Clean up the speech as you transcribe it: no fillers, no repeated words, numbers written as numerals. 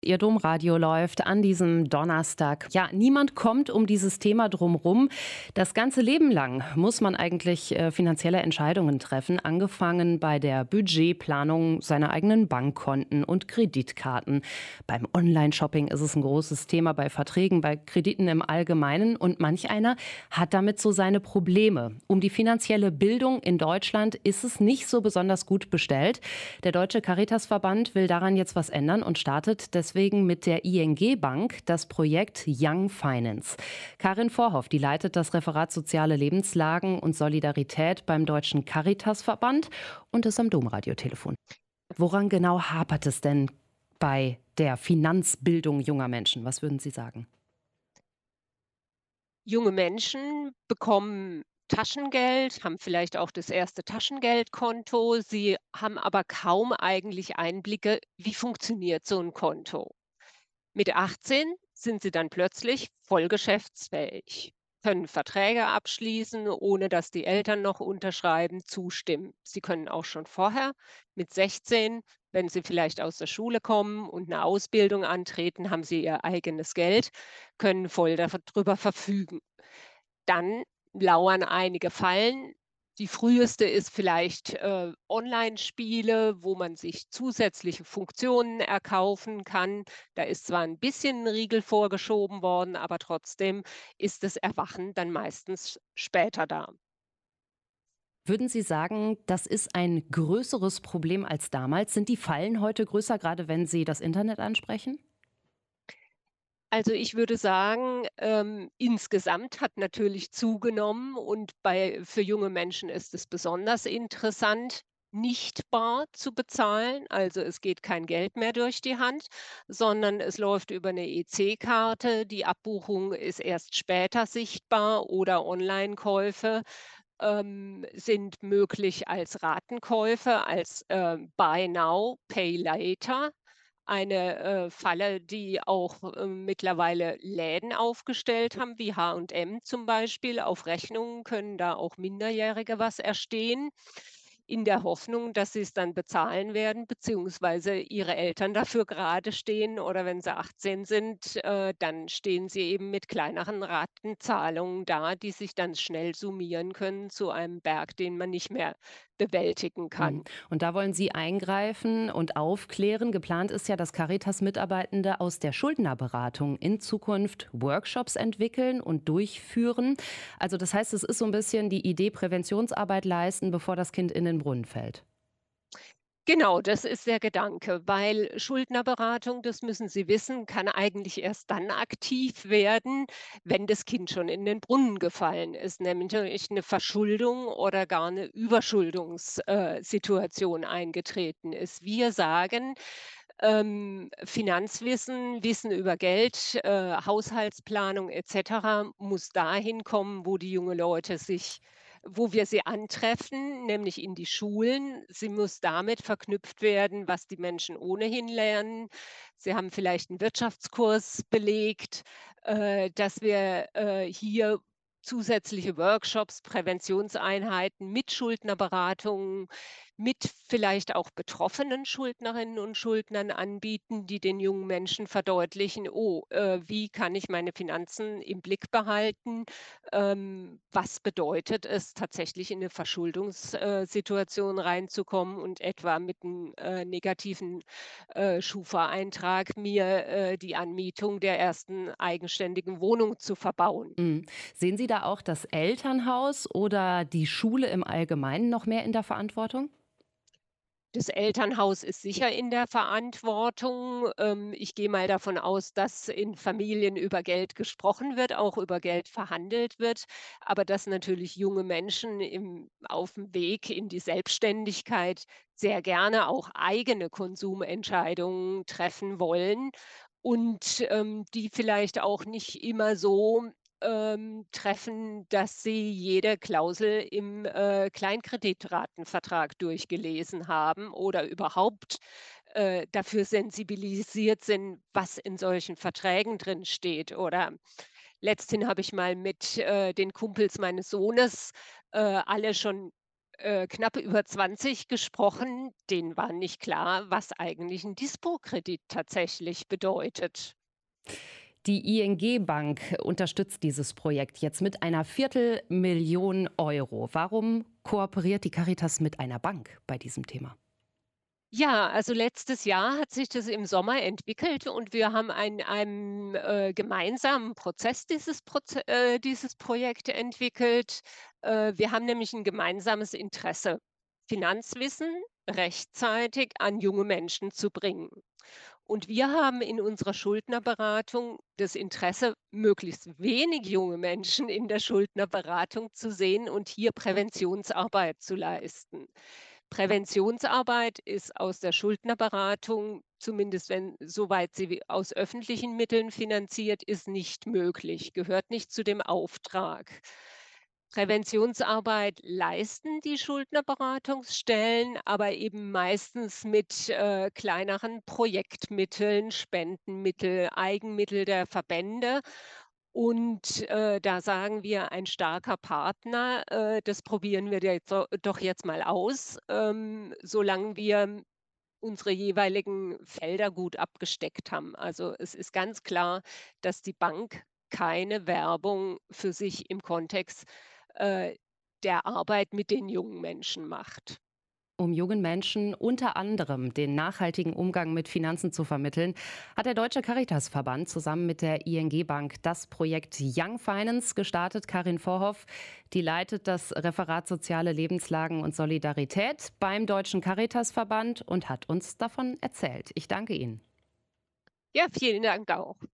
Ihr Domradio läuft an diesem Donnerstag. Ja, niemand kommt um dieses Thema drumherum. Das ganze Leben lang muss man eigentlich finanzielle Entscheidungen treffen, angefangen bei der Budgetplanung seiner eigenen Bankkonten und Kreditkarten. Beim Online-Shopping ist es ein großes Thema, bei Verträgen, bei Krediten im Allgemeinen und manch einer hat damit so seine Probleme. Um die finanzielle Bildung in Deutschland ist es nicht so besonders gut bestellt. Der Deutsche Caritasverband will daran jetzt was ändern und startet deswegen mit der ING Bank das Projekt Young Finance. Karin Vorhoff, die leitet das Referat Soziale Lebenslagen und Solidarität beim Deutschen Caritasverband und ist am Domradiotelefon. Woran genau hapert es denn bei der Finanzbildung junger Menschen? Was würden Sie sagen? Junge Menschen bekommen Taschengeld, haben vielleicht auch das erste Taschengeldkonto. Sie haben aber kaum eigentlich Einblicke, wie funktioniert so ein Konto. Mit 18 sind sie dann plötzlich voll geschäftsfähig, können Verträge abschließen, ohne dass die Eltern noch unterschreiben, zustimmen. Sie können auch schon vorher mit 16, wenn sie vielleicht aus der Schule kommen und eine Ausbildung antreten, haben sie ihr eigenes Geld, können voll darüber verfügen. Dann lauern einige Fallen. Die früheste ist vielleicht, Online-Spiele, wo man sich zusätzliche Funktionen erkaufen kann. Da ist zwar ein bisschen 'n Riegel vorgeschoben worden, aber trotzdem ist das Erwachen dann meistens später da. Würden Sie sagen, das ist ein größeres Problem als damals? Sind die Fallen heute größer, gerade wenn Sie das Internet ansprechen? Also, ich würde sagen, insgesamt hat natürlich zugenommen und für junge Menschen ist es besonders interessant, nicht bar zu bezahlen. Also, es geht kein Geld mehr durch die Hand, sondern es läuft über eine EC-Karte. Die Abbuchung ist erst später sichtbar oder Online-Käufe, sind möglich als Ratenkäufe, als, Buy Now, Pay Later. Eine, Falle, die auch, mittlerweile Läden aufgestellt haben, wie H&M zum Beispiel. Auf Rechnungen können da auch Minderjährige was erstehen, in der Hoffnung, dass sie es dann bezahlen werden, beziehungsweise ihre Eltern dafür gerade stehen oder wenn sie 18 sind, dann stehen sie eben mit kleineren Ratenzahlungen da, die sich dann schnell summieren können zu einem Berg, den man nicht mehr bewältigen Mhm. kann. Und da wollen Sie eingreifen und aufklären. Geplant ist ja, dass Caritas-Mitarbeitende aus der Schuldnerberatung in Zukunft Workshops entwickeln und durchführen. Also das heißt, es ist so ein bisschen die Idee, Präventionsarbeit leisten, bevor das Kind in den Brunnen fällt. Genau, das ist der Gedanke, weil Schuldnerberatung, das müssen Sie wissen, kann eigentlich erst dann aktiv werden, wenn das Kind schon in den Brunnen gefallen ist, nämlich eine Verschuldung oder gar eine Überschuldungssituation eingetreten ist. Wir sagen, Finanzwissen, Wissen über Geld, Haushaltsplanung et cetera muss dahin kommen, wo wir sie antreffen, nämlich in die Schulen. Sie muss damit verknüpft werden, was die Menschen ohnehin lernen. Sie haben vielleicht einen Wirtschaftskurs belegt, dass wir, hier zusätzliche Workshops, Präventionseinheiten mit Schuldnerberatungen, mit vielleicht auch betroffenen Schuldnerinnen und Schuldnern anbieten, die den jungen Menschen verdeutlichen: „Oh, wie kann ich meine Finanzen im Blick behalten? Was bedeutet es, tatsächlich in eine Verschuldungssituation reinzukommen und etwa mit einem negativen, Schufa-Eintrag mir, die Anmietung der ersten eigenständigen Wohnung zu verbauen?“ Mhm. Sehen Sie da auch das Elternhaus oder die Schule im Allgemeinen noch mehr in der Verantwortung? Das Elternhaus ist sicher in der Verantwortung. Ich gehe mal davon aus, dass in Familien über Geld gesprochen wird, auch über Geld verhandelt wird, aber dass natürlich junge Menschen auf dem Weg in die Selbstständigkeit sehr gerne auch eigene Konsumentscheidungen treffen wollen und, die vielleicht auch nicht immer so, treffen, dass sie jede Klausel im, Kleinkreditratenvertrag durchgelesen haben oder überhaupt, dafür sensibilisiert sind, was in solchen Verträgen drin steht. Oder letzthin habe ich mal mit, den Kumpels meines Sohnes, alle schon knapp über 20 gesprochen, denen war nicht klar, was eigentlich ein Dispo-Kredit tatsächlich bedeutet. Die ING Bank unterstützt dieses Projekt jetzt mit einer Viertelmillion Euro. Warum kooperiert die Caritas mit einer Bank bei diesem Thema? Ja, also letztes Jahr hat sich das im Sommer entwickelt und wir haben gemeinsamen Prozess dieses Projekt entwickelt. Wir haben nämlich ein gemeinsames Interesse, Finanzwissen rechtzeitig an junge Menschen zu bringen. Und wir haben in unserer Schuldnerberatung das Interesse, möglichst wenig junge Menschen in der Schuldnerberatung zu sehen und hier Präventionsarbeit zu leisten. Präventionsarbeit ist aus der Schuldnerberatung, zumindest wenn soweit sie aus öffentlichen Mitteln finanziert ist, nicht möglich, gehört nicht zu dem Auftrag. Präventionsarbeit leisten die Schuldnerberatungsstellen, aber eben meistens mit, kleineren Projektmitteln, Spendenmittel, Eigenmittel der Verbände. Und, da sagen wir, ein starker Partner, das probieren wir doch jetzt mal aus, solange wir unsere jeweiligen Felder gut abgesteckt haben. Also, es ist ganz klar, dass die Bank keine Werbung für sich im Kontext, äh, der Arbeit mit den jungen Menschen macht. Um jungen Menschen unter anderem den nachhaltigen Umgang mit Finanzen zu vermitteln, hat der Deutsche Caritasverband zusammen mit der ING Bank das Projekt Young Finance gestartet. Karin Vorhoff, die leitet das Referat Soziale Lebenslagen und Solidarität beim Deutschen Caritasverband und hat uns davon erzählt. Ich danke Ihnen. Ja, vielen Dank auch.